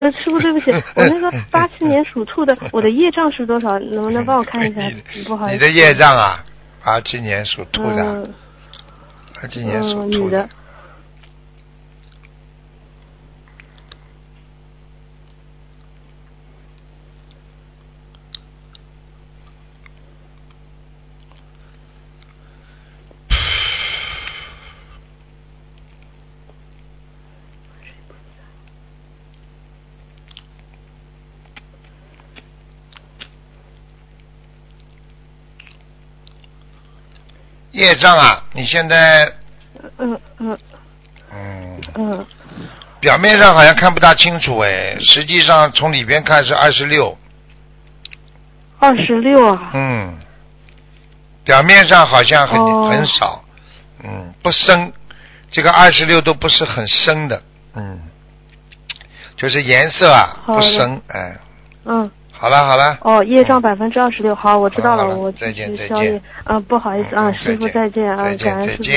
师傅对不起，我那个87年属兔的，我的业障是多少？能不能帮我看一下？不好意思。 你的业障啊，87年属兔的，87年属兔的。业障啊，你现在表面上好像看不大清楚哎，实际上从里边看是26。 26啊。 表面上好像很少，不深，这个26都不是很深的，就是颜色啊不深，哎。好了。 业障26%，好，我知道了，我再见。 不好意思啊，师傅再见啊，感恩师傅。